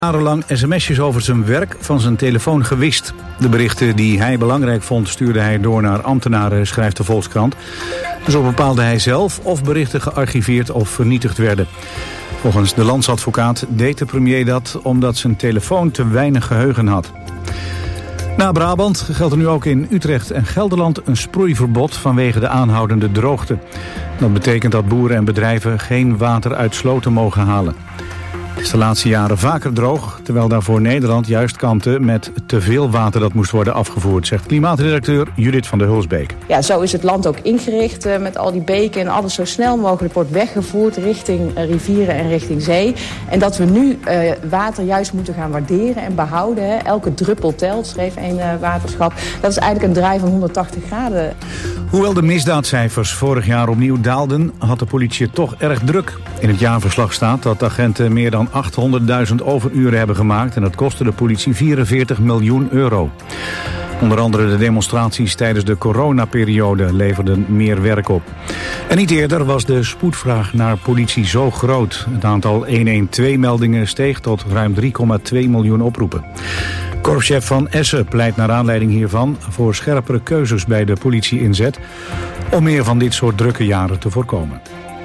Jarenlang sms'jes over zijn werk van zijn telefoon gewist. De berichten die hij belangrijk vond stuurde hij door naar ambtenaren, schrijft de Volkskrant. Zo bepaalde hij zelf of berichten gearchiveerd of vernietigd werden. Volgens de landsadvocaat deed de premier dat omdat zijn telefoon te weinig geheugen had. Na Brabant geldt er nu ook in Utrecht en Gelderland een sproeiverbod vanwege de aanhoudende droogte. Dat betekent dat boeren en bedrijven geen water uit sloten mogen halen. Het is de laatste jaren vaker droog, terwijl daarvoor Nederland juist kampte met te veel water dat moest worden afgevoerd, zegt klimaatredacteur Judith van der Hulsbeek. Ja, zo is het land ook ingericht met al die beken en alles zo snel mogelijk wordt weggevoerd richting rivieren en richting zee. En dat we nu water juist moeten gaan waarderen en behouden. Hè. Elke druppel telt, schreef een waterschap. Dat is eigenlijk een draai van 180 graden. Hoewel de misdaadcijfers vorig jaar opnieuw daalden, had de politie het toch erg druk. In het jaarverslag staat dat agenten meer dan 800.000 overuren hebben gemaakt en dat kostte de politie 44 miljoen euro. Onder andere de demonstraties tijdens de coronaperiode leverden meer werk op. En niet eerder was de spoedvraag naar politie zo groot. Het aantal 112-meldingen steeg tot ruim 3,2 miljoen oproepen. Korpschef Van Essen pleit naar aanleiding hiervan voor scherpere keuzes bij de politie-inzet om meer van dit soort drukke jaren te voorkomen.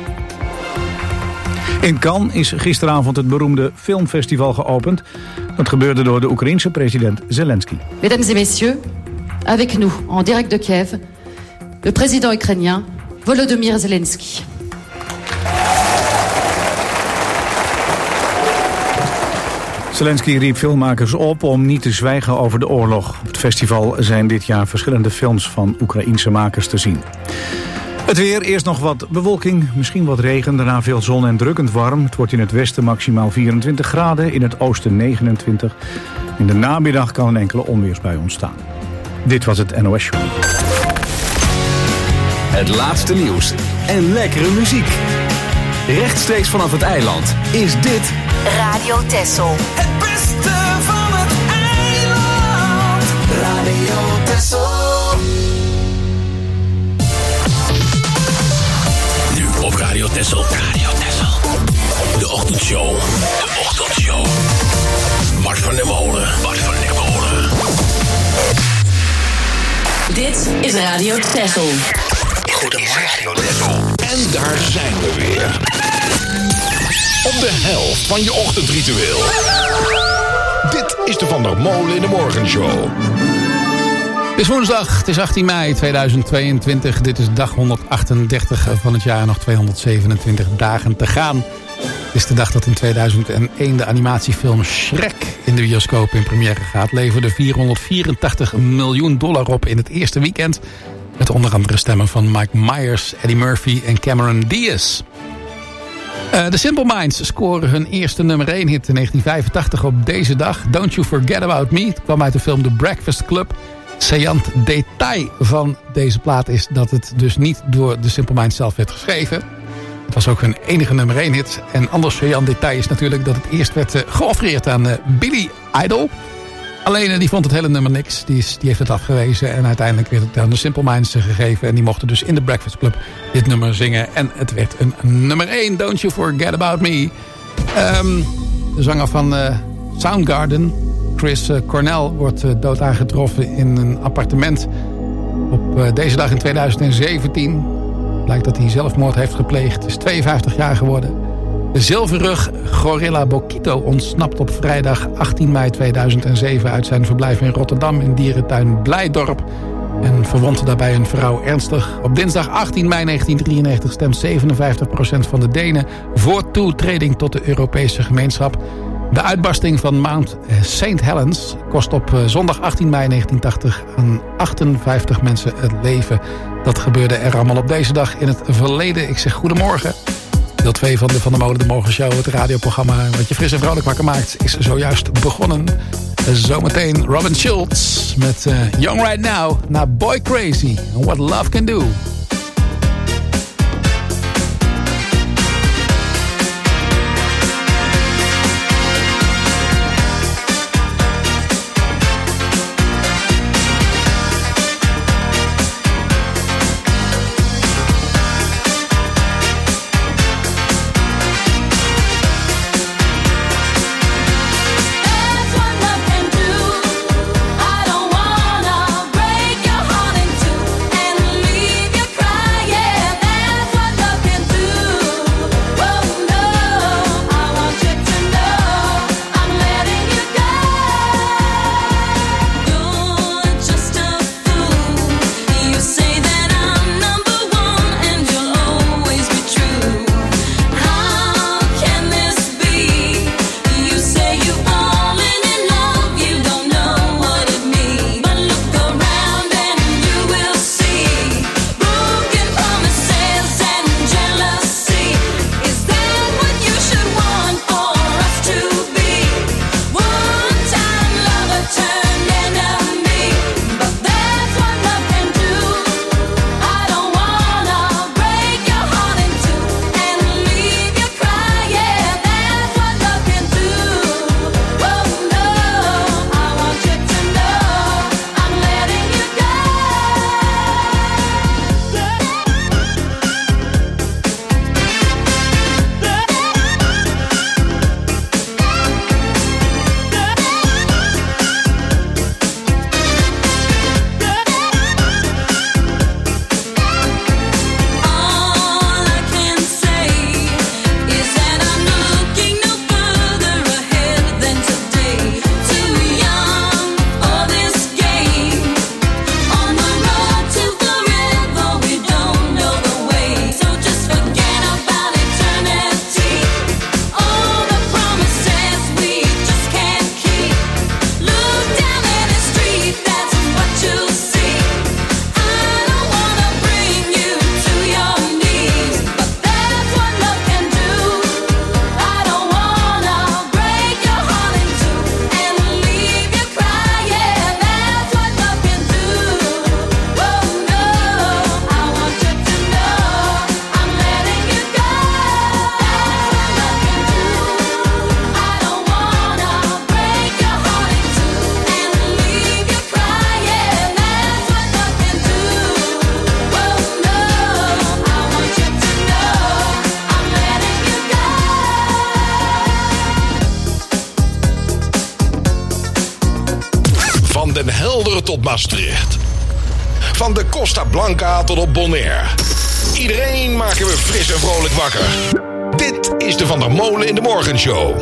In Cannes is gisteravond het beroemde filmfestival geopend. Dat gebeurde door de Oekraïense president Zelensky. Mesdames et messieurs, avec nous, en direct de Kiev, le président ukrainien Volodymyr Zelensky. Zelensky riep filmmakers op om niet te zwijgen over de oorlog. Op het festival zijn dit jaar verschillende films van Oekraïense makers te zien. Het weer, eerst nog wat bewolking, misschien wat regen, daarna veel zon en drukkend warm. Het wordt in het westen maximaal 24 graden, in het oosten 29. In de namiddag kan een enkele onweersbui ontstaan. Dit was het NOS Show. Het laatste nieuws en lekkere muziek. Rechtstreeks vanaf het eiland is dit Radio Texel. Het beste van het eiland. Radio Texel. Op Radio Texel. Radio Texel. De ochtendshow. De ochtendshow. Mart van der Molen. Mart van der Molen. Dit is Radio Texel. Goedemorgen. En daar zijn we weer. Op de helft van je ochtendritueel. Dit is de Van der Molen in de Morgenshow. Het is woensdag, het is 18 mei 2022. Dit is dag 138 van het jaar, nog 227 dagen te gaan. Het is de dag dat in 2001 de animatiefilm Shrek in de bioscoop in première gaat. Leverde $484 miljoen op in het eerste weekend. Met onder andere stemmen van Mike Myers, Eddie Murphy en Cameron Diaz. De Simple Minds scoren hun eerste nummer 1 hit in 1985 op deze dag. Don't You Forget About Me. Het kwam uit de film The Breakfast Club. Saillant detail van deze plaat is dat het dus niet door de Simple Minds zelf werd geschreven. Het was ook hun enige nummer 1 hit. En anders saillant detail is natuurlijk dat het eerst werd geoffreerd aan Billy Idol. Alleen die vond het hele nummer niks. Die heeft het afgewezen. En uiteindelijk werd het aan de Simple Minds gegeven. En die mochten dus in de Breakfast Club dit nummer zingen. En het werd een nummer 1. Don't You Forget About Me. De zanger van Soundgarden, Chris Cornell, wordt dood aangetroffen in een appartement. Op deze dag in 2017 blijkt dat hij zelfmoord heeft gepleegd. Is 52 jaar geworden. De zilverrug Gorilla Bokito ontsnapt op vrijdag 18 mei 2007... uit zijn verblijf in Rotterdam in dierentuin Blijdorp. En verwond daarbij een vrouw ernstig. Op dinsdag 18 mei 1993 stemt 57% van de Denen voor toetreding tot de Europese gemeenschap. De uitbarsting van Mount St. Helens kost op zondag 18 mei 1980 aan 58 mensen het leven. Dat gebeurde er allemaal op deze dag in het verleden. Ik zeg goedemorgen. Deel 2 van de Van der Molen de Morgenshow, het radioprogramma wat je fris en vrolijk wakker maakt, is zojuist begonnen. Zometeen Robin Schulz met Young Right Now naar Boy Crazy and What Love Can Do. Den Helder tot Maastricht. Van de Costa Blanca tot op Bonaire. Iedereen maken we fris en vrolijk wakker. Dit is de Van der Molen in de Morgenshow.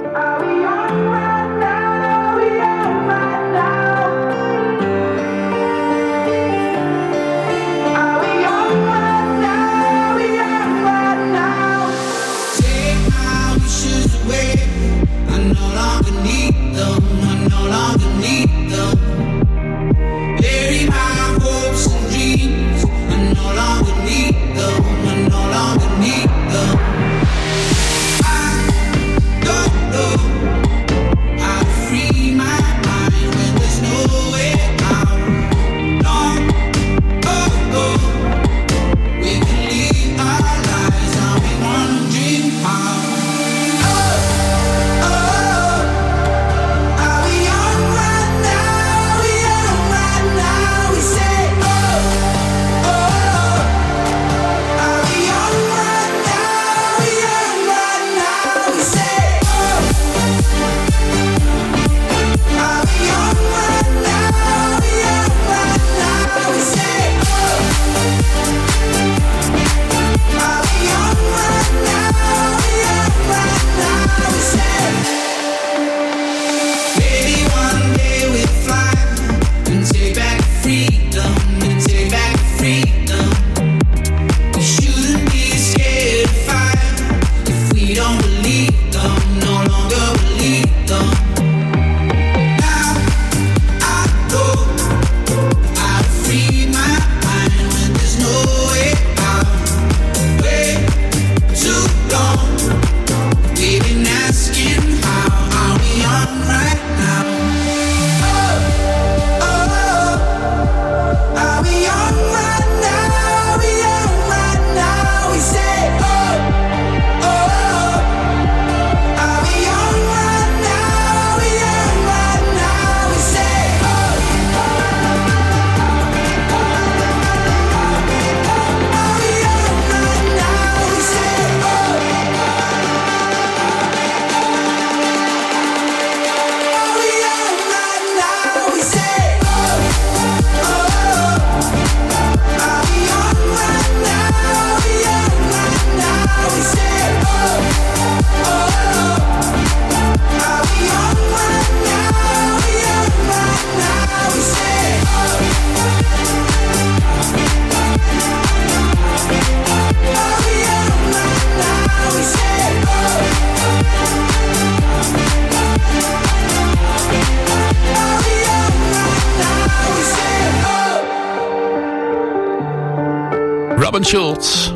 Robin Schulz.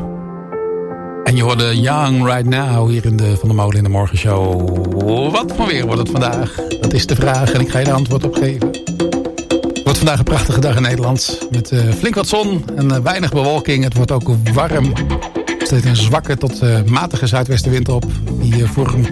En je hoorde Young Right Now hier in de Van der Molen in de Morgenshow. Wat voor weer wordt het vandaag? Dat is de vraag en ik ga je er antwoord op geven. Het wordt vandaag een prachtige dag in Nederland. Met flink wat zon en weinig bewolking. Het wordt ook warm. Er steekt een zwakke tot matige zuidwestenwind op. Die vormt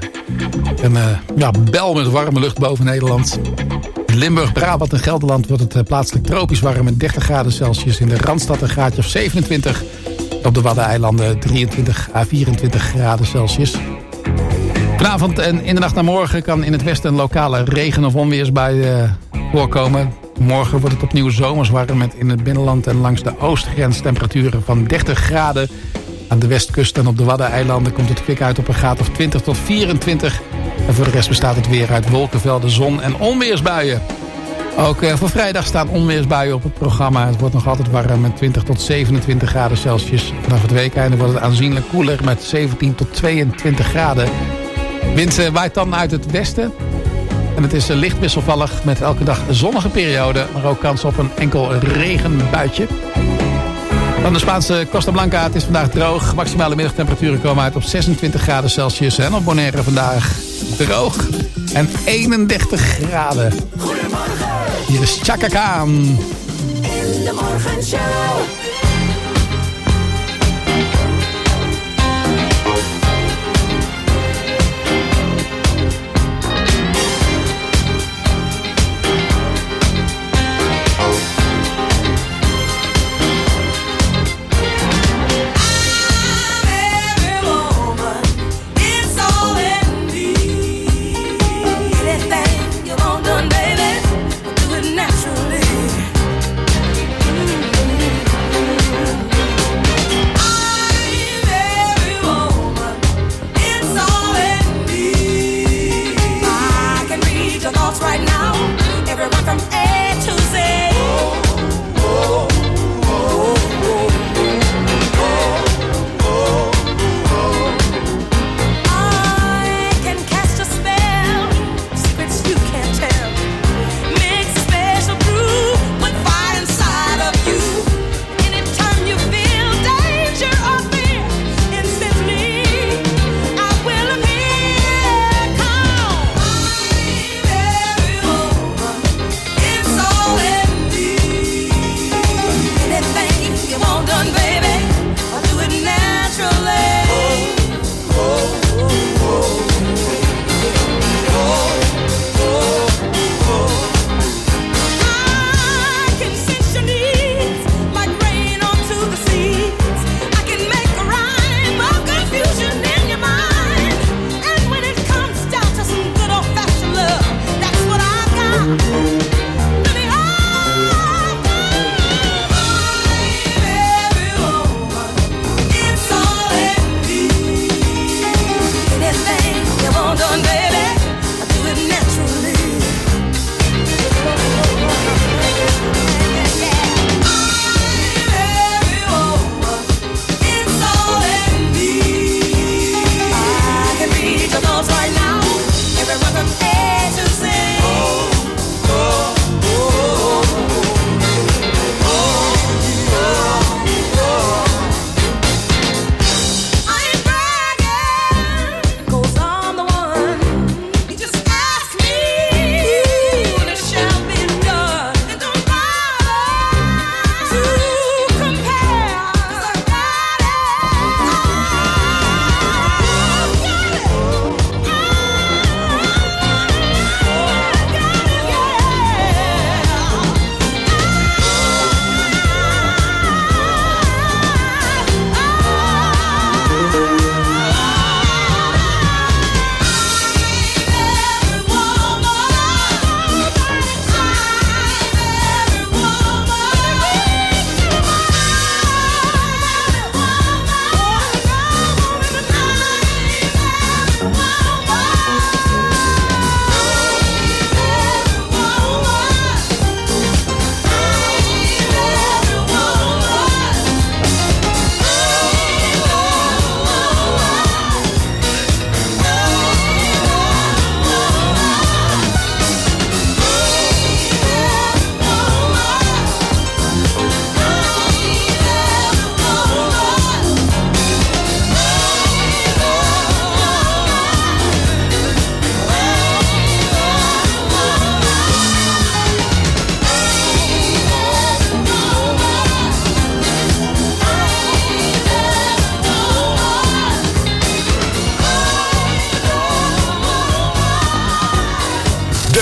een bel met warme lucht boven Nederland. In Limburg, Brabant en Gelderland wordt het plaatselijk tropisch warm met 30 graden Celsius. In de Randstad een graadje of 27. Op de Waddeneilanden 23 à 24 graden Celsius. Vanavond en in de nacht naar morgen kan in het westen een lokale regen- of onweersbui voorkomen. Morgen wordt het opnieuw zomers warm met in het binnenland en langs de oostgrens temperaturen van 30 graden. Aan de westkust en op de Waddeneilanden komt het kwik uit op een graad of 20 tot 24. En voor de rest bestaat het weer uit wolkenvelden, zon en onweersbuien. Ook voor vrijdag staan onweersbuien op het programma. Het wordt nog altijd warm met 20 tot 27 graden Celsius. Vanaf het weekeinde wordt het aanzienlijk koeler met 17 tot 22 graden. Wind waait dan uit het westen. En het is licht wisselvallig met elke dag een zonnige periode. Maar ook kans op een enkel regenbuitje. Dan de Spaanse Costa Blanca. Het is vandaag droog. Maximale middagtemperaturen komen uit op 26 graden Celsius. En op Bonaire vandaag droog. En 31 graden. Goedemorgen. Hier is Chaka Khan. In de Morgenshow. Anything you want done, baby, do it now.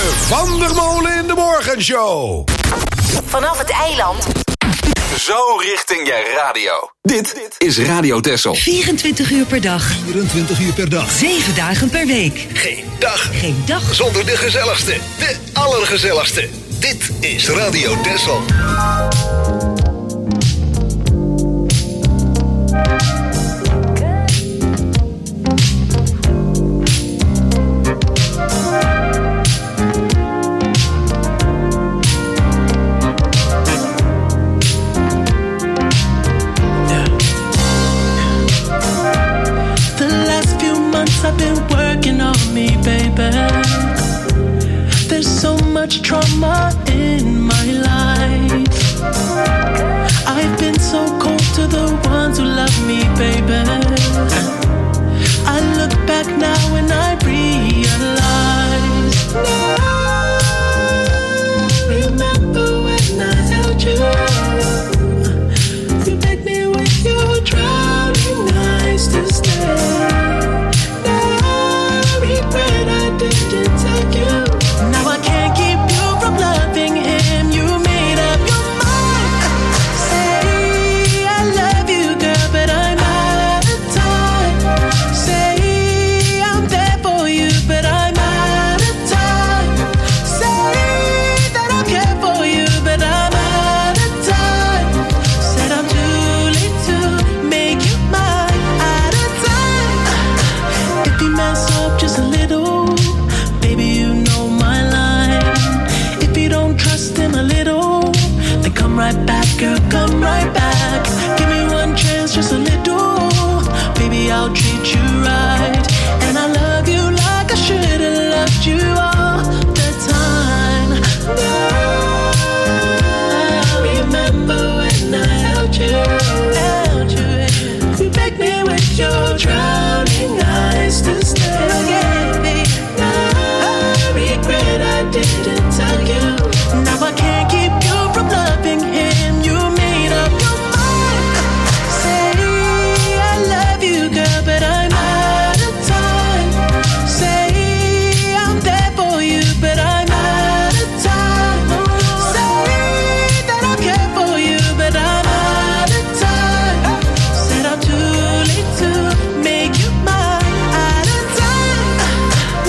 De Van der Molen in de Morgenshow. Vanaf het eiland. Zo richting je radio. Dit is Radio Texel. 24 uur per dag. 24 uur per dag. 7 dagen per week. Geen dag. Geen dag zonder de gezelligste. De allergezelligste. Dit is Radio Texel. I've been working on me, baby. There's so much trauma in my life. I've been so cold to the ones who love me, baby. I look back now and I realize. Remember when I held you? You begged me with your drowning eyes to stay. Didn't take you. Now I can't keep you from loving him. You made up your mind. Say I love you, girl, but I'm out of time. Say I'm there for you, but I'm out of time. Say that I care for you, but I'm out of time. Said I'm too late to make you mine. Out of time. If you mess up just a little, baby, you know my line. If you don't trust him a little, then come right back, girl, come right back. Give me one chance, just a little. Baby, I'll treat you right. And I love you like I should have loved you all the time. Now, remember when I held you? You begged me with your drowning eyes to stay. I didn't tell you. Now I can't keep you from loving him. You made up your mind. Say I love you, girl, but I'm out of time. Say I'm there for you, but I'm out of time. Say that I care for you, but I'm out of time. Said I'm too late to make you mine. Out of time.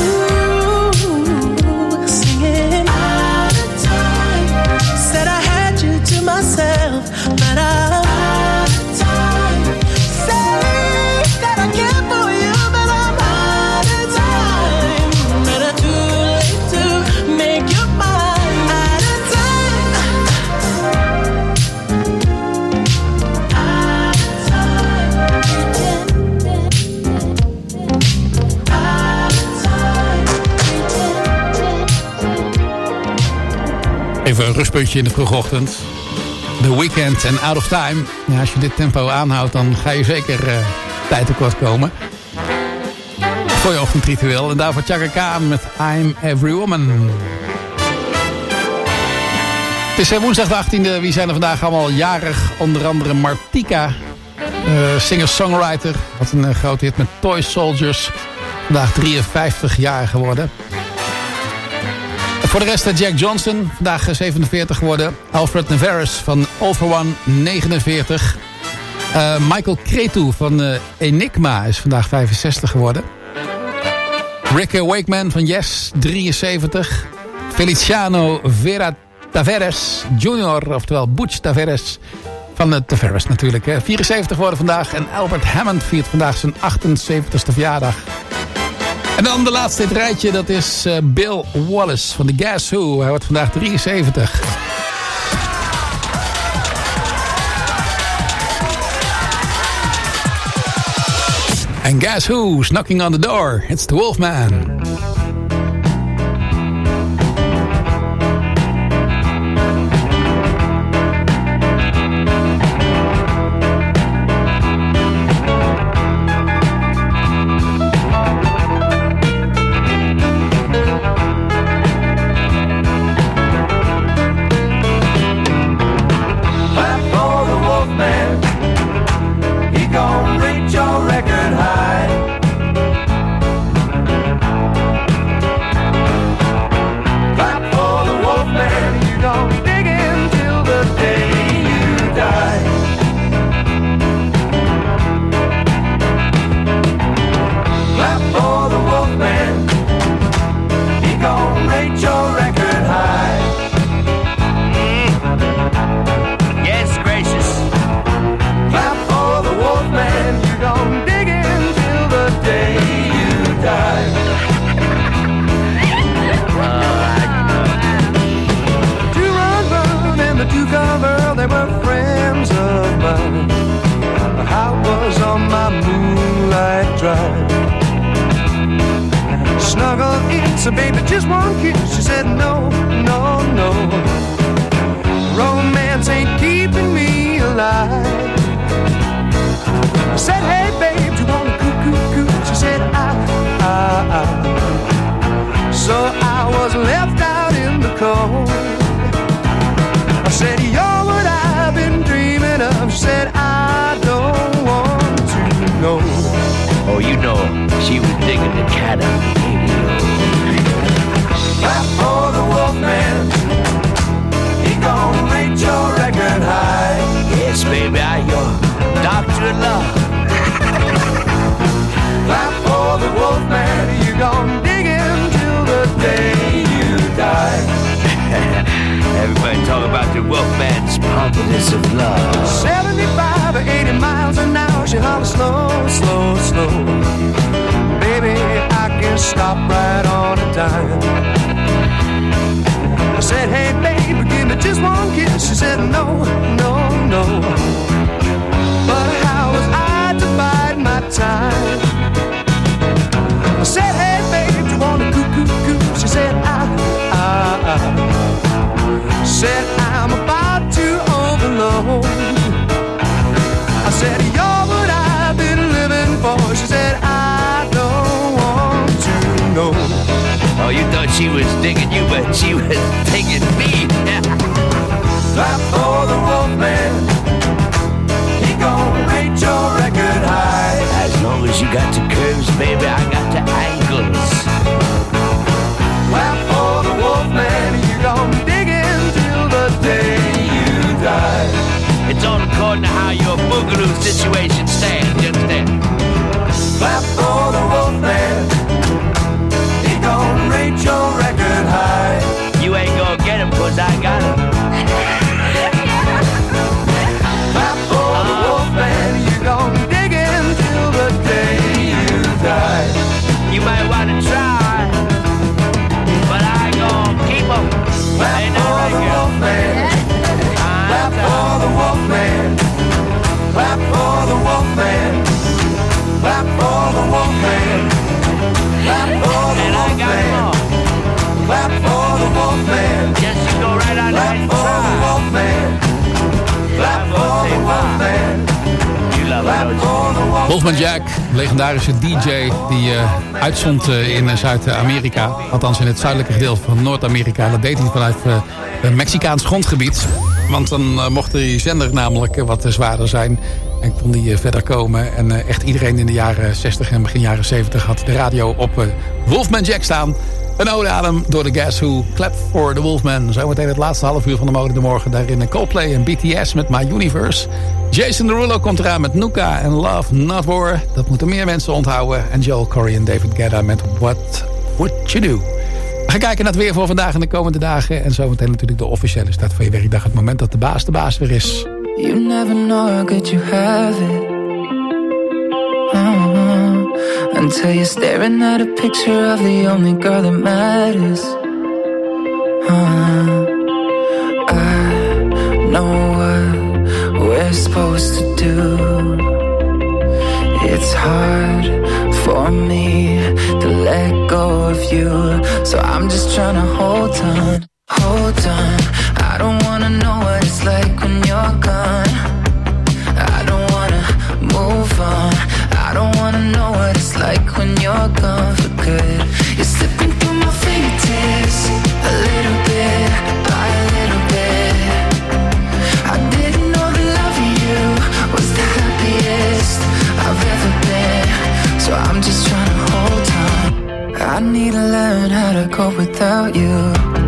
Ooh, singing out of time. Said I had you to myself, but I'm out of time. Say that I care for you, but I'm out of time. But I'm too late to make you mine. Out of time. Out of time. Even een rustpuntje in de vroege ochtend. The Weeknd en Out of Time. Ja, als je dit tempo aanhoudt, dan ga je zeker tijd tekort komen. Voor je ochtendritueel. En daarvoor Chaka Khan met I'm Every Woman. Het is woensdag de 18e. Wie zijn er vandaag allemaal jarig? Onder andere Martika. Singer-songwriter. Had een grote hit met Toy Soldiers. Vandaag 53 jaar geworden. Voor de rest Jack Johnson, vandaag 47 geworden. Alfred Navarez van All for One, 49. Michael Cretu van Enigma is vandaag 65 geworden. Rick Wakeman van Yes, 73. Feliciano Vera Tavares Jr., oftewel Butch Tavares van Tavares natuurlijk. 74 geworden vandaag. En Albert Hammond viert vandaag zijn 78ste verjaardag. En dan de laatste in het rijtje, dat is Bill Wallace van de Guess Who. Hij wordt vandaag 73. En Guess Who's knocking on the door? It's the Wolfman. So baby, just one kiss. She said no, no, no. Romance ain't keeping me alive. I said, hey babe, do you wanna coo-coo-coo? She said, So I was left out in the cold. I said, you're what I've been dreaming of. She said, I don't want to know. Oh, you know, she was digging the cat out of the radio. Clap for the Wolfman. He gon' rate your record high. Yes, baby, I'm your doctor of love. Clap for the Wolfman. You gon' dig him till the day you die. Everybody talk about the Wolfman's pompous of love. 75 or 80 miles an hour. She hollers slow, slow, slow. Baby, I can stop right on a dime. I said, hey baby, give me just one kiss. She said, no, no, no. But how was I to bide my time? I said, hey babe, you wanna coo-coo-coo? She said, Said, I'm about to overload. I said, you're what I've been living for. She said, I don't want to know. Oh, you thought she was digging you, but she was digging me. Clap for the Wolfman. He gon' rate your record high. As long as you got the curves, baby, I got the angles. Clap for the Wolfman. You gon' dig in till the day you die. It's all according to how your boogaloo situation stands, you understand? Clap for the Wolfman. He gon' rate your record high. You ain't gonna get him, cause I got him. Clap for the Wolfman. You gon' dig in till the day you die. You might wanna try, but I gon' keep him. Clap for the Wolfman. Clap for the Wolfman. Clap for the Wolfman. Clap for the Wolfman. Clap for the Wolfman. Clap for the Wolfman. Yes, you go right on ahead and try. Clap for the Wolfman. Clap for the Wolfman. Clap for the Wolfman. Wolfman Jack, legendarische DJ die uitzond in Zuid-Amerika. Althans in het zuidelijke gedeelte van Noord-Amerika. Dat deed hij vanuit Mexicaans grondgebied. Want dan mocht die zender namelijk wat zwaarder zijn. En kon die verder komen. En echt iedereen in de jaren 60 en begin jaren 70 had de radio op Wolfman Jack staan. Een ode aan hem door de Guess Who. Clap for the Wolfman. Zometeen het laatste half uur van de Mode de Morgen. Daarin Coldplay en BTS met My Universe. Jason Derulo komt eraan met Nuka en Love Not War. Dat moeten meer mensen onthouden. En Joel Corey en David Guetta met What Would You Do. We gaan kijken naar het weer voor vandaag en de komende dagen. En zometeen natuurlijk de officiële start van je werkdag. Het moment dat de baas weer is. You never know how good you have it. Until you're staring at a picture of the only girl that matters. I know what we're supposed to do. It's hard for me to let go of you. So I'm just trying to hold on, hold on. I don't wanna know what it's like when you're gone. I don't wanna move on. I don't wanna know what it's like when you're gone for good. You're slipping through my fingertips, a little bit by a little bit. I didn't know that loving you was the happiest I've ever been. So I'm just trying to hold on. I need to learn how to cope without you.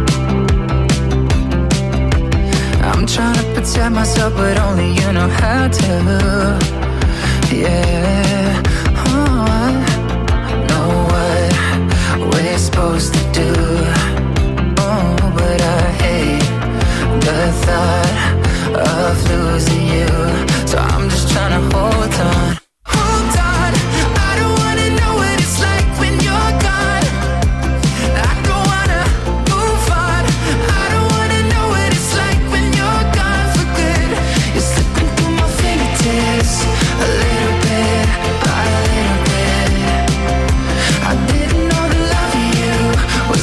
I'm trying to protect myself, but only you know how to. Yeah, oh, I know what we're supposed to do. Oh, but I hate the thought of losing you. So I'm just trying to hold on. Hold on, I don't wanna know what it's like when you're gone. I don't wanna move on. I don't wanna know what it's like when you're gone for good. You're slipping through my fingertips, a little bit by a little bit. I didn't know that loving you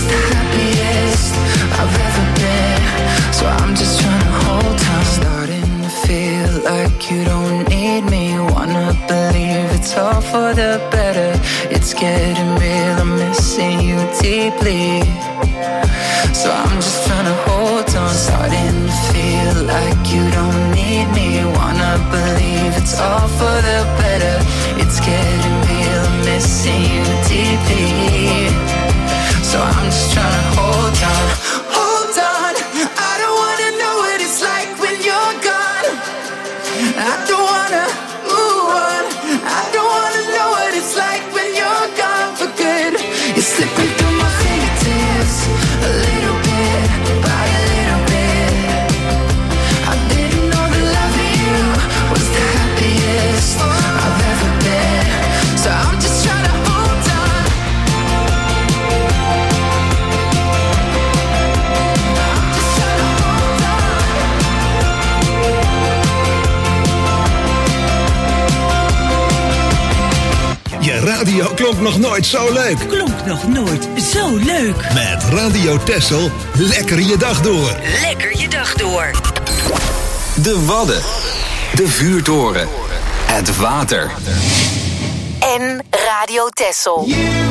for the better. It's getting real, I'm missing you deeply. So I'm just trying to hold on, starting to feel like you don't need me. Wanna believe it's all for the better. It's getting real, I'm missing you deeply. So I'm just trying to hold on. Hold on, I don't wanna know what it's like when you're gone. I don't wanna move on. I don't wanna know what it's like when you're gone for good. You're slipping through my fingertips, a little bit, by a little bit. I didn't know the love of you was the happiest I've ever been. So I'm just trying to hold on. I'm just trying to hold on. Je radio klonk nog nooit zo leuk. Klonk nog nooit zo leuk. Met Radio Texel, lekker je dag door. Lekker je dag door. De Wadden. De vuurtoren. Het water. En Radio Texel.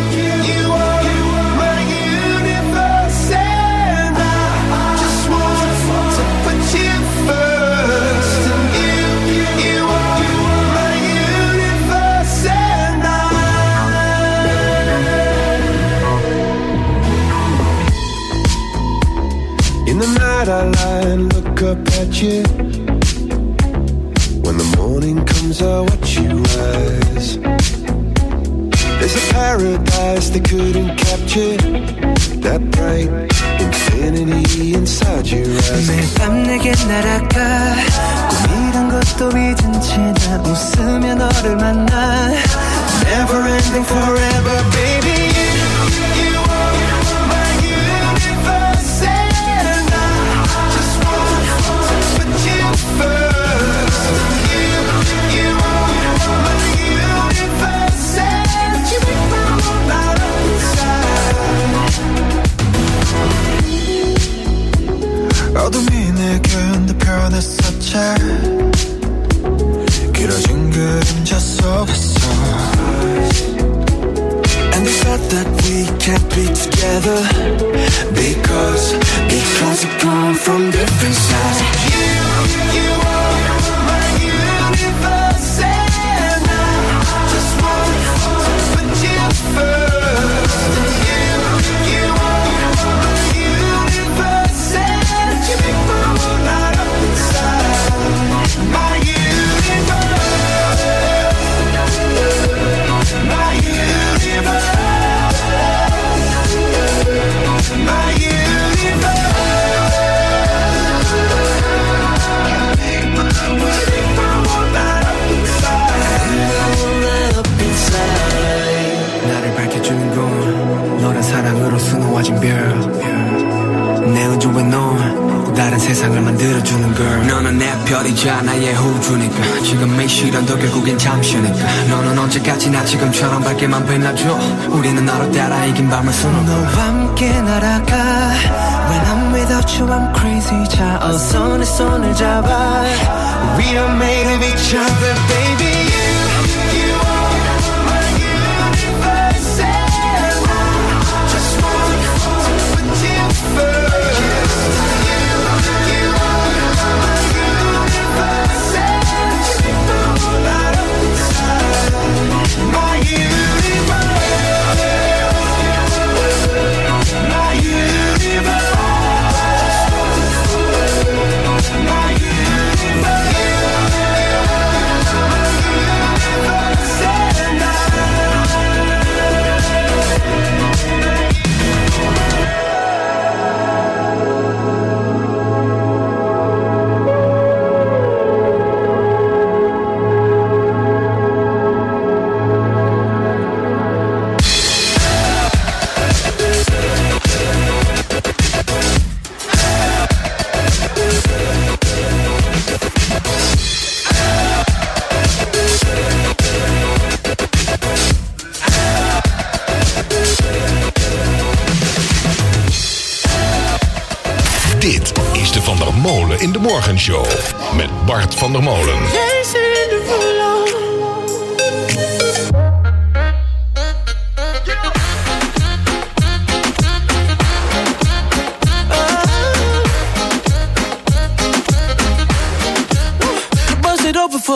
In the night I lie and look up at you. When the morning comes I watch you rise. There's a paradise they couldn't capture. That bright infinity inside your eyes. 매일 밤 내게 날아가 꿈이란 것도 잊은 채 난 웃으며 너를 만나. Never ending forever baby. You are my universe and I just want to put you first. You are my universe and you make my whole life inside. 어둠이 내겐 더 변했었지. 길어진 그림자 속에서 And we felt that we can't be together Because we come from different sides. You are my universe and I just want to put you first. You are my universe and you make my whole light up inside. My universe. My universe, my universe. 나를 밝혀주는 건 너란 사랑으로 수놓아진 별. 내 우주에 넌 다른 세상을 만들어주는 걸. 너는 내 별이자 나의 호주니까 지금의 시련도 결국엔 잠시니까. 너는 언제까지나 지금처럼 밝게만 빛나줘. 우리는 너로 따라 이긴 밤을 수놓고 너와 함께 날아가. When I'm without you I'm crazy. 자 어서 내 손을 잡아. We are made of each other baby. You are my universe and I just want to put you first. Dit is de Van der Molen in de Morgenshow. Met Bart van der Molen. Days in the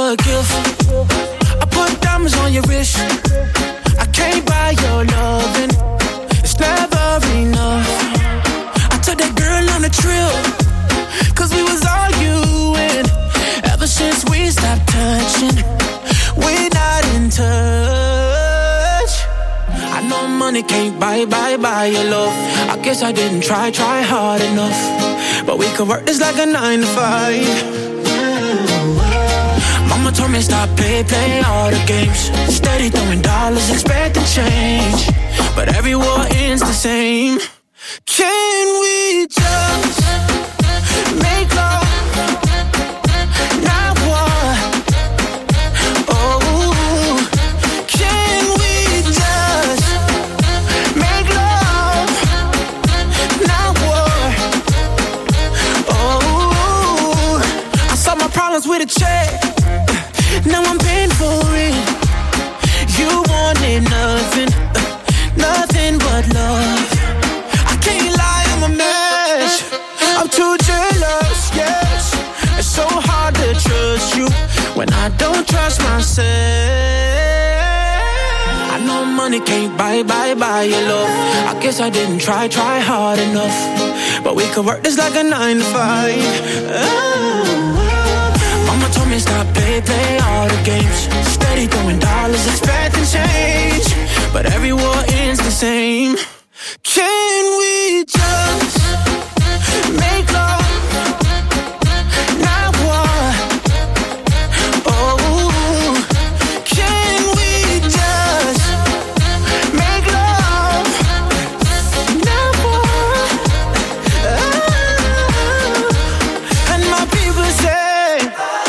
a gift. I put diamonds on your wrist. I can't buy your loving. It's never enough. I took that girl on a trip, 'cause we was arguing. Ever since we stopped touching, we're not in touch. I know money can't buy your love. I guess I didn't try hard enough. But we could work this like a 9 to 5. Mama told me stop play all the games. Steady throwing dollars, expecting change. But every war ends the same. Can we just make love? Not war. Oh, can we just make love? Not war. Oh, I solved my problems with a check. Now I'm paying for it. You wanted nothing but love. I can't lie, I'm a mess. I'm too jealous, yes. It's so hard to trust you when I don't trust myself. I know money can't buy your love. I guess I didn't try hard enough. But we could work this like a 9 to 5. Mama told me stop play all the games. Steady throwing dollars, expecting change. But every war ends the same. Can we just make love? Not war. Oh, can we just make love? Not war. Oh, and my people say,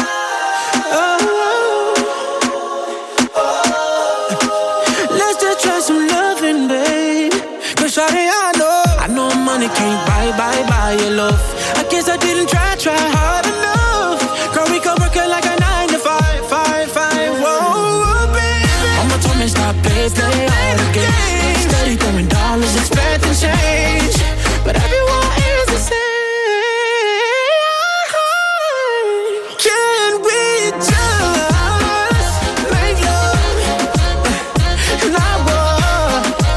let's just try some loving, babe. 'Cause shawty, I know money can't buy your love. I guess I didn't try hard enough. Girl, we could work it like a 9 to 5. Whoa, baby. Mama told me stop play all the games. Steady throwing dollars, expecting change. But everyone is the same. Can we just make love? Not war.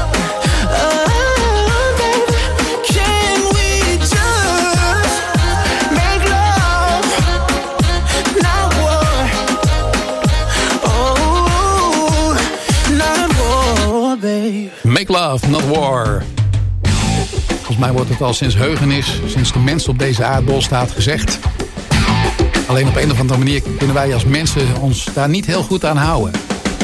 Baby, can we just make love? Not war. Oh, not war, babe. Make love, not war. Volgens mij wordt het al sinds heugenis, sinds de mens op deze aardbol staat, gezegd. Alleen op een of andere manier kunnen wij als mensen ons daar niet heel goed aan houden.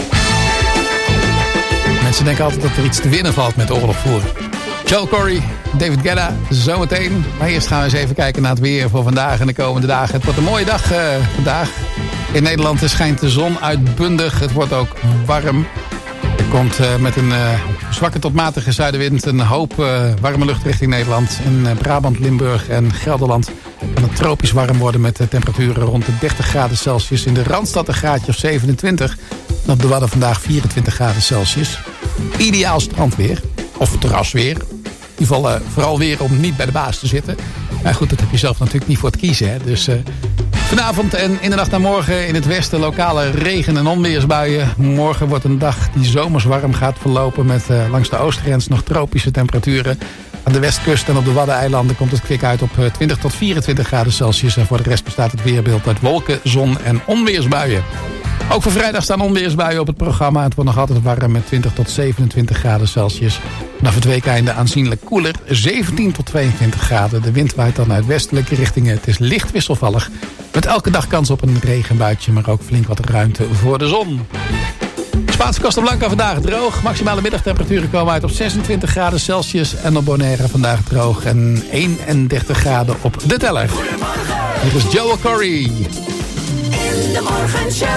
Mensen denken altijd dat er iets te winnen valt met oorlog voeren. Joel Corry, David Guetta, zometeen. Maar eerst gaan we eens even kijken naar het weer voor vandaag en de komende dagen. Het wordt een mooie dag vandaag. In Nederland schijnt de zon uitbundig. Het wordt ook warm. Er komt met een zwakke tot matige zuidenwind een hoop warme lucht richting Nederland. In Brabant, Limburg en Gelderland kan het tropisch warm worden met temperaturen rond de 30 graden Celsius. In de Randstad een graadje of 27. En op de Wadden vandaag 24 graden Celsius. Ideaal strandweer. Of terrasweer. In ieder geval vooral weer om niet bij de baas te zitten. Maar goed, dat heb je zelf natuurlijk niet voor te kiezen. Hè? Dus vanavond en in de nacht naar morgen in het westen lokale regen- en onweersbuien. Morgen wordt een dag die zomers warm gaat verlopen met langs de oostgrens nog tropische temperaturen. Aan de westkust en op de Waddeneilanden komt het kwik uit op 20 tot 24 graden Celsius. En voor de rest bestaat het weerbeeld uit wolken, zon en onweersbuien. Ook voor vrijdag staan onweersbuien op het programma. Het wordt nog altijd warm met 20 tot 27 graden Celsius. Vanaf het weekeinde aanzienlijk koeler, 17 tot 22 graden. De wind waait dan uit westelijke richtingen. Het is licht wisselvallig. Met elke dag kans op een regenbuitje, maar ook flink wat ruimte voor de zon. Spaanse Costa Blanca vandaag droog. Maximale middagtemperaturen komen uit op 26 graden Celsius. En op Bonaire vandaag droog en 31 graden op de teller. Hier is Joel Corry. In de Morgenshow.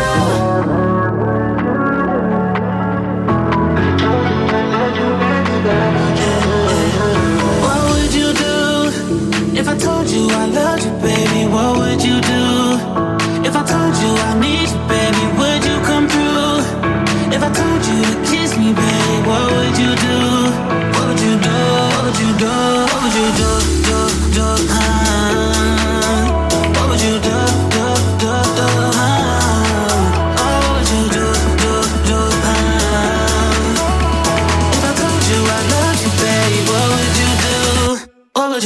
What would you do if I told you I loved you, baby? What would you do if I told you I need you, baby? Would you come through if I told you to kiss me, baby? What would you do? What would you do? What would you do? What would you do? What would you do?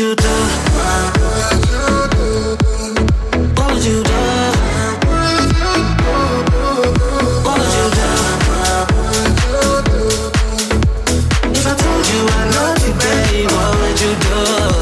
you do? What would you do? What would you do? If I told you I love you, babe, what would you do?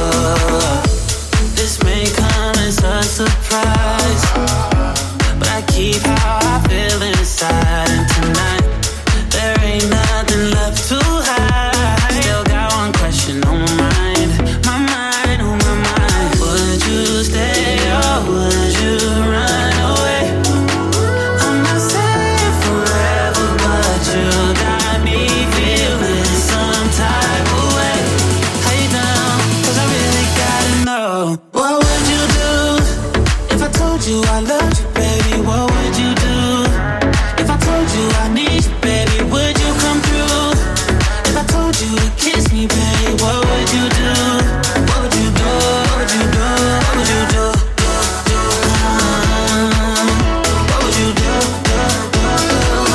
This may come as a surprise, but I keep how I feel inside. And tonight, there ain't nothing left to hide. Still got one question on my mind, on my mind. Would you stay or would you run away? I'm not saying forever, but you got me feeling some type of way. How you down? 'Cause I really gotta know. What would you do if I told you I loved you, baby? What would you do if I told you I need you, baby? Would you come through? If I told you to kiss me, baby, what would you do? What would you do? What would you do? What would you do? What would you do? What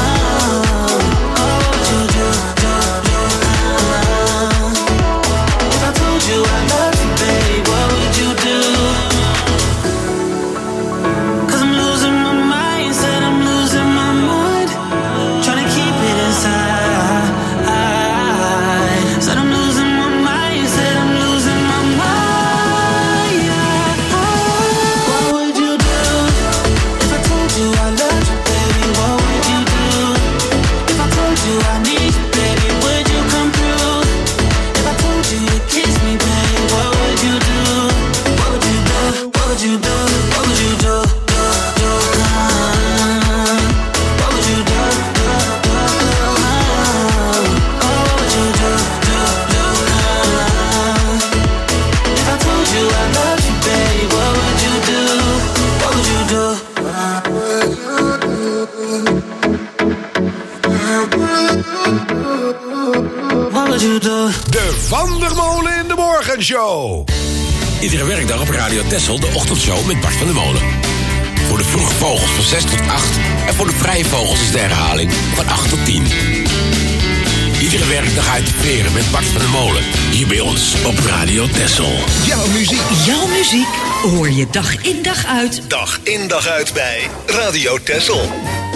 would you do? If I told you I love you, babe, what would you do? 'Cause I'm losing my mind, said I'm losing my mind, trying to keep it inside. Said I'm losing my mind, said I'm losing my mind. What would you do if I told you I loved you, baby? What would you do if I told you I need you, baby? Would you come through? If I told you to kiss me, baby, what would you do? What would you do? What would you do? What would you do? What would you do? If I told you I loved you, baby, what would you do? What would you do? What would you do? De Van der Molen in de Morgenshow. Iedere werkdag op Radio Texel de ochtendshow met Bart van der Molen. Voor de vroege vogels van 6 tot 8 en voor de vrije vogels is de herhaling van 8 tot 10. Iedere werkdag uit de veren met Bart van der Molen. Hier bij ons op Radio Texel. Jouw muziek. Jouw muziek hoor je dag in dag uit. Dag in dag uit bij Radio Texel.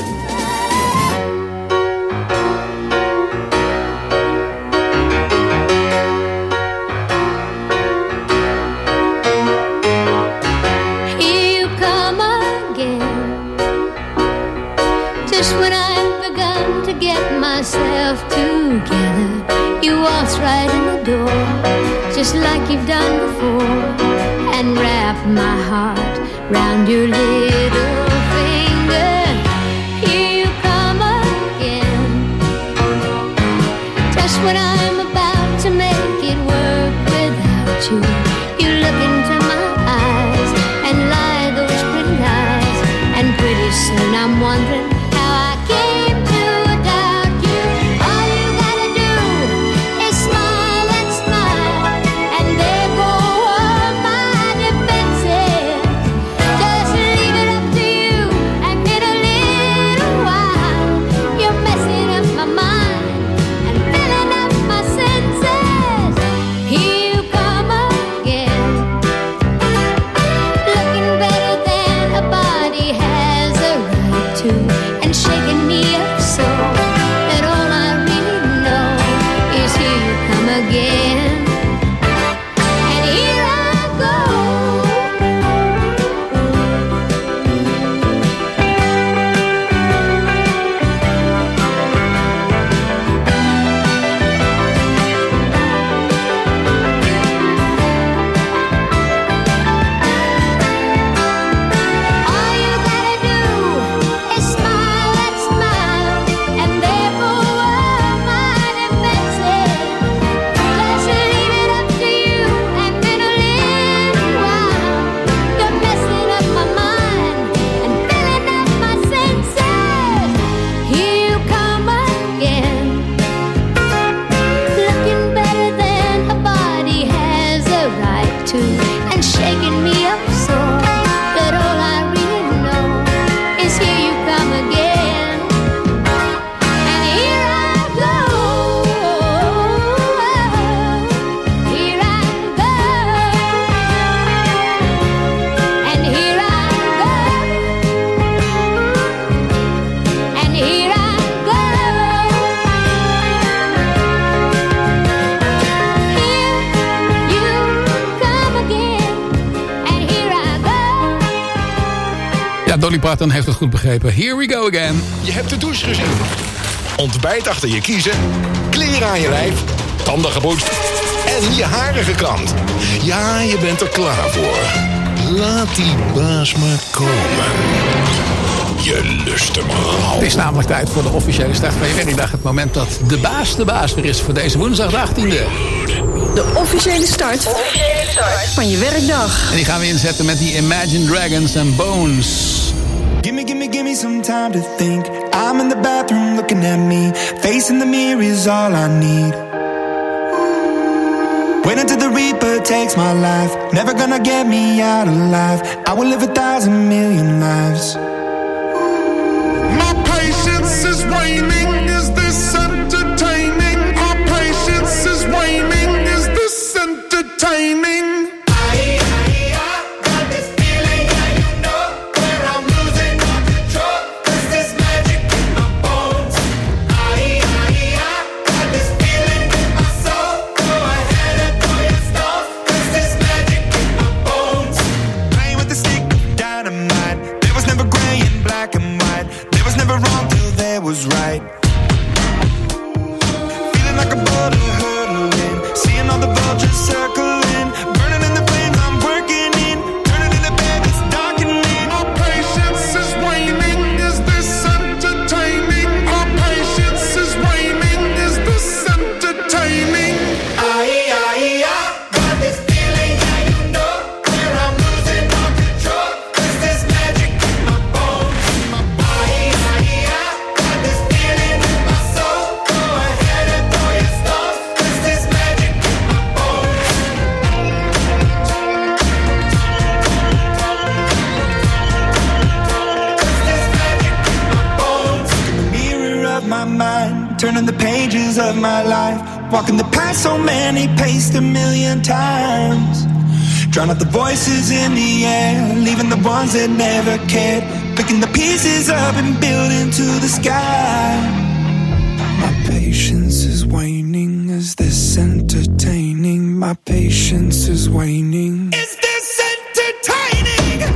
Here you come again, just when I've begun to get myself together. You waltz right in the door, just like you've done before, and wrap my heart round your little finger. Here you come again, just when I'm about to make it work without you. You look into my eyes and lie those pretty lies, and pretty soon I'm wondering how I came to doubt you. All you gotta do is smile and smile, and there go all my defenses. Just leave it up to you, and in a little while you're messing up my mind and filling up my senses. Here you come again, looking better than a body has a right to, and shaking me up so that all I really know is here you come again. And here I go. All you gotta do is smile and smile, and there go all my defenses. Just leave it up to you, and in a little while you're messing up my mind and filling up my senses. Here you come again, looking better than a body has a right to, and shaking me up so that all I really know is here you come again. And here I go, here I go. Dolly Parton heeft het goed begrepen. Here we go again. Je hebt de douche gezien. Ontbijt achter je kiezen. Kleren aan je lijf. Tanden gepoetst. En je haren gekamd. Ja, je bent er klaar voor. Laat die baas maar komen. Je lust hem al. Het is namelijk tijd voor de officiële start van je werkdag. Het moment dat de baas weer is voor deze woensdag de 18e. De officiële start van je werkdag. En die gaan we inzetten met die Imagine Dragons en Bones. Give me some time to think. I'm in the bathroom looking at me. Facing the mirror is all I need. Wait until the Reaper takes my life. Never gonna get me out alive. I will live 1,000,000,000 lives. My patience is waning. Is this entertaining? Our patience is waning. Is this entertaining? Was right. Feeling like a butter hurtling, seeing all the vultures circling, burning in the flames I'm working in, turning in the bed it's darkening. Our patience is waning. Is this entertaining? Our patience is waning. Is this entertaining? I got this feeling, yeah, you know, where I'm losing all control. There's this magic in my bones, in my body. Turning the pages of my life, walking the path so many paced 1,000,000 times. Drown out the voices in the air, leaving the ones that never cared. Picking the pieces up and building to the sky. My patience is waning. Is this entertaining? My patience is waning. Is this entertaining?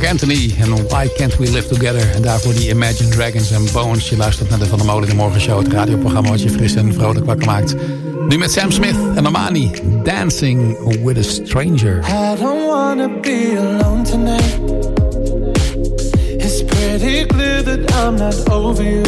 Mark Anthony en Why Can't We Live Together. En daarvoor die Imagine Dragons en Bones. Je luistert naar de Van der Molen in de Morgenshow. Het radioprogramma wat je fris en vrolijk wakker maakt. Nu met Sam Smith en Normani. Dancing with a Stranger. I don't wanna be alone tonight. It's pretty clear that I'm not over you.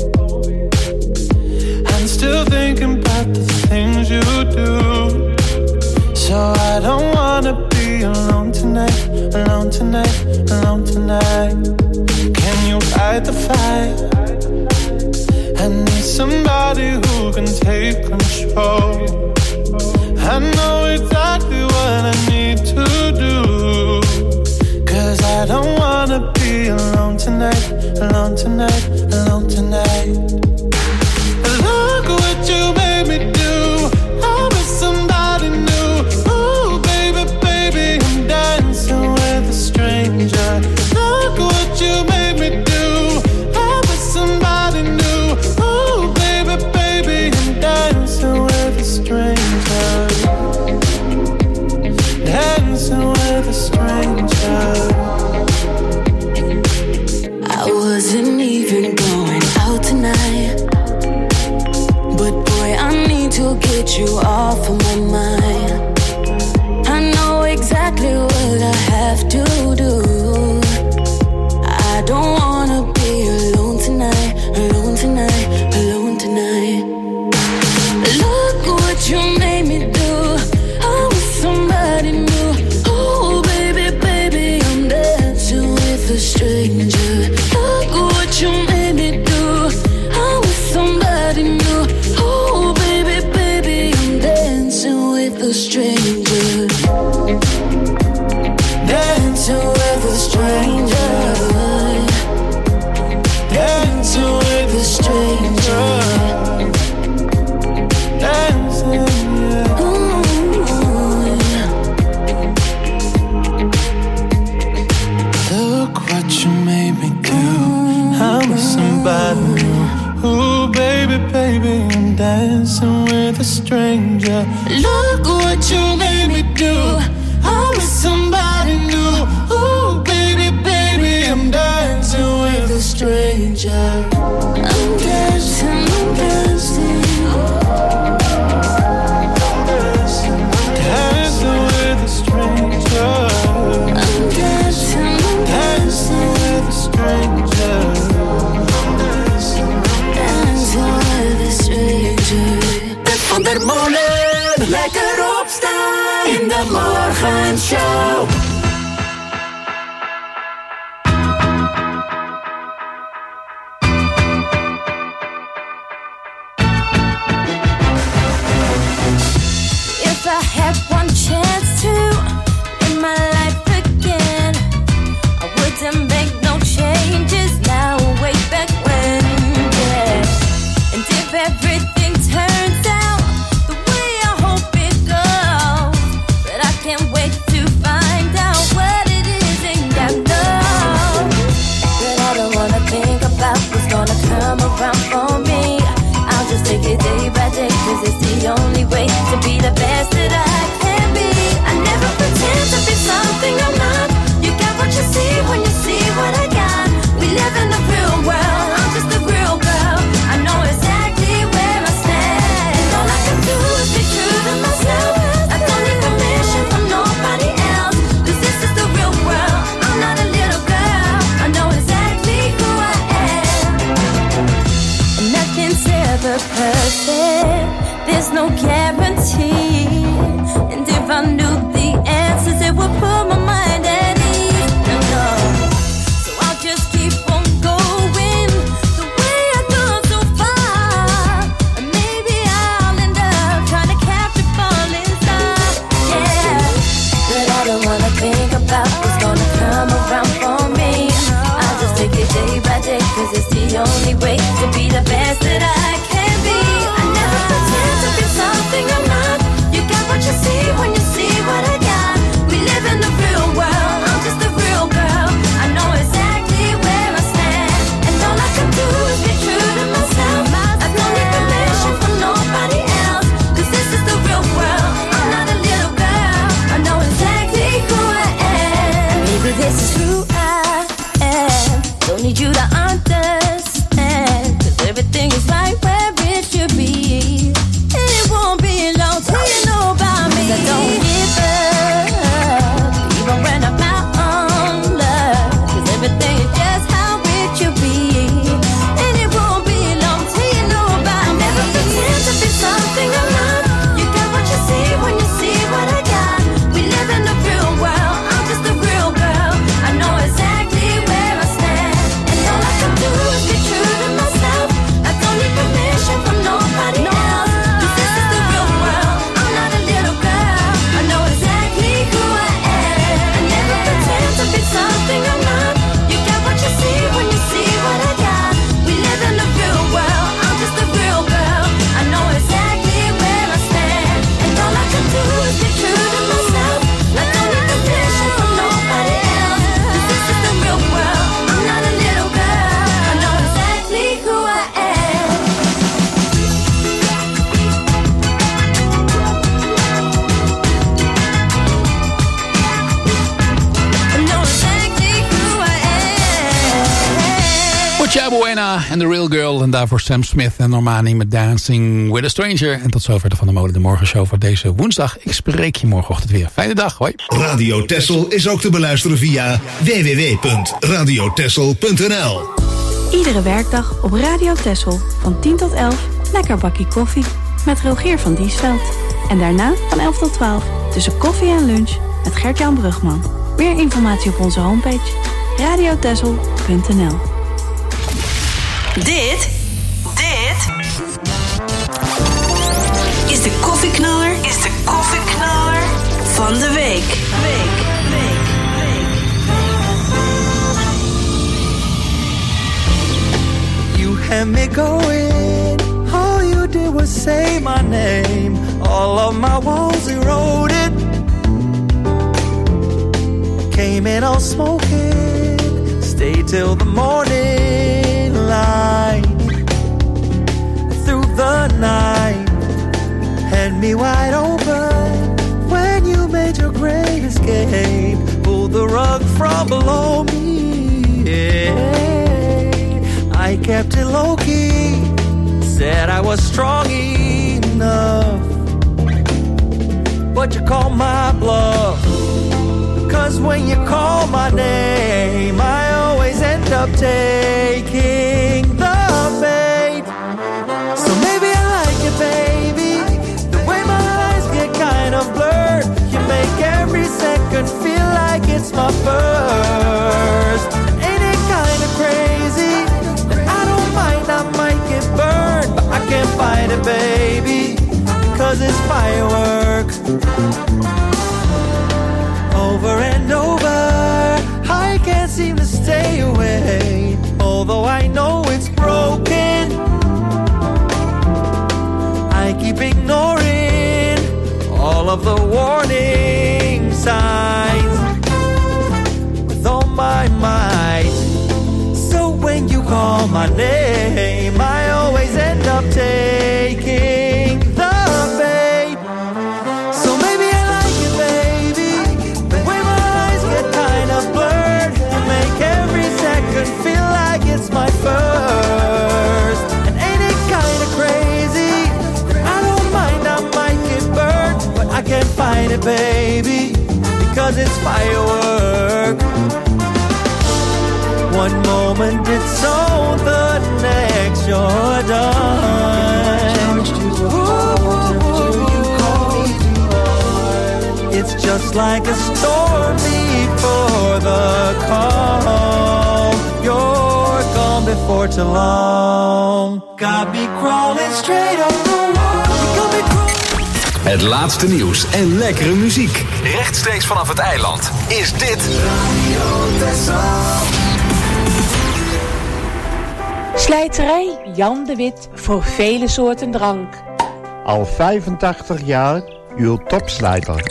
I'm still thinking about the things you do. So I don't wanna be alone tonight, alone tonight, alone tonight. Can you fight the fight? I need somebody who can take control. I know exactly what I need to do. 'Cause I don't wanna be alone tonight, alone tonight, alone tonight. Look what you made me do. I'm with somebody new. Ooh, baby, baby, I'm dancing with a stranger. Look what you made me do. I'm with somebody new. Ooh, baby, baby, I'm dancing with a stranger. Dancing with a stranger. I wasn't even going out tonight, but boy, I need to get you off of my mind. I know exactly what I have to do. I don't wanna be alone tonight, alone tonight, alone tonight. Look what you made me do. I'm with somebody new. Oh, baby, baby, I'm dancing with a stranger. Look what you made me do. I'm with somebody new. Oh, baby, baby, I'm dancing with a stranger. Dancing with a stranger. Dancing with a stranger. Dancing, yeah. Look what you made me do. I'm with somebody new. Ooh, baby, baby, I'm dancing with a stranger. Look what you made me do. I'm with somebody new. Ooh, baby, baby, I'm dancing with a stranger. I'm dancing, I'm dancing. Dancing with a stranger. I'm dancing, dancing with a stranger. Dancing with a stranger. Van der Molen, lekker opstaan in de Morgenshow. If I had one chance to live my life again, I wouldn't make no changes now, way back when, yeah. And if everything turns out the way I hope it goes, but I can't wait to find out what it is and I know. But I don't wanna think about what's gonna come around for me. I'll just take it day by day, 'cause it's the only way to be the best that I can be. I never pretend to be something I'm not. You got what you see when you see what I got. We live in the real world, I'm just a real girl. I know exactly where I stand. And all I can do is be true to myself. I don't need permission from nobody else, 'cause this is the real world, I'm not a little girl. I know exactly who I am. And nothing's ever perfect, there's no guarantee. And if I knew the answers, it would put my mind at ease. No. So I'll just keep on going the way I've gone so far. And maybe I'll end up trying to catch a falling star. Yeah. But I don't wanna think about what's gonna come around for me. I'll just take it day by day, 'cause it's the only way to be the best that I can be. I never pretend to be something I'm not. You Buena en The Real Girl. En daarvoor Sam Smith en Normani met Dancing with a Stranger. En tot zover de Van der Molen de Morgenshow voor deze woensdag. Ik spreek je morgenochtend weer. Fijne dag, hoi. Radio Texel is ook te beluisteren via www.radiotexel.nl. Iedere werkdag op Radio Texel van 10 tot 11 lekker bakkie koffie met Rogier van Diesveld. En daarna van 11 tot 12 tussen koffie en lunch met Gert-Jan Brugman. Meer informatie op onze homepage radiotexel.nl. Dit is de koffieknaller van de week. You had me going, all you did was say my name. All of my walls eroded, came in all smoking, stayed till the morning light. Through the night, had me wide open when you made your great escape. Pulled the rug from below me, yeah. I kept it low-key, said I was strong enough, but you called my bluff. 'Cause when you call my name, I always end up taking the bait. So maybe I like it, baby, the way my eyes get kind of blurred. You make every second feel like it's my first. Ain't it kind of crazy? I don't mind, I might get burned, but I can't fight it, baby, 'cause it's firework. Over and over, I can't seem to stay away, although I know it's broken. I keep ignoring all of the warning signs with all my might. So when you call my name, I always end up taking the bait. So maybe I like it, baby, the way my eyes get kind of blurred. You make every second feel like it's my first. And ain't it kind of crazy? I don't mind, I might get burned, but I can't fight it, baby, because it's firework. One moment it's on, the next you're done. It's just like a storm before the calm. You're gone before too long. Got me crawling straight up the wall. You got me crawling. Het laatste nieuws en lekkere muziek. Rechtstreeks vanaf het eiland. Is dit Radio Texel. Slijterij Jan de Wit voor vele soorten drank. Al 85 jaar uw topslijter.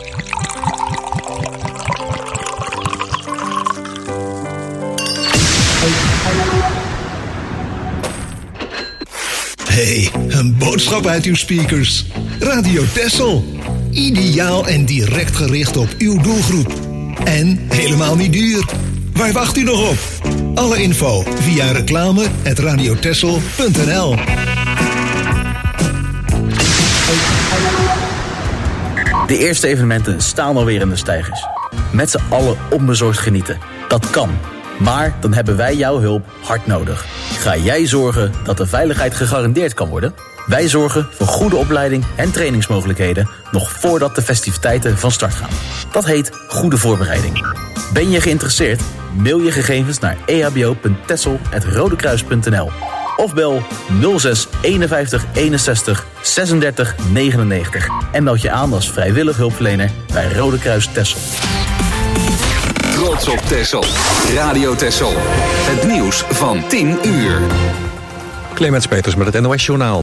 Hey, een boodschap uit uw speakers. Radio Texel. Ideaal en direct gericht op uw doelgroep. En helemaal niet duur. Waar wacht u nog op? Alle info via reclame@radiotexel.nl. De eerste evenementen staan alweer in de steigers. Met z'n allen onbezorgd genieten. Dat kan. Maar dan hebben wij jouw hulp hard nodig. Ga jij zorgen dat de veiligheid gegarandeerd kan worden? Wij zorgen voor goede opleiding en trainingsmogelijkheden nog voordat de festiviteiten van start gaan. Dat heet goede voorbereiding. Ben je geïnteresseerd? Mail je gegevens naar ehbo.texel@rodekruis.nl of bel 06 51 61 36 99 en meld je aan als vrijwillig hulpverlener bij Rode Kruis Texel. Trots op Texel. Radio Texel. Het nieuws van 10 uur. Clemens Peters met het NOS Journaal.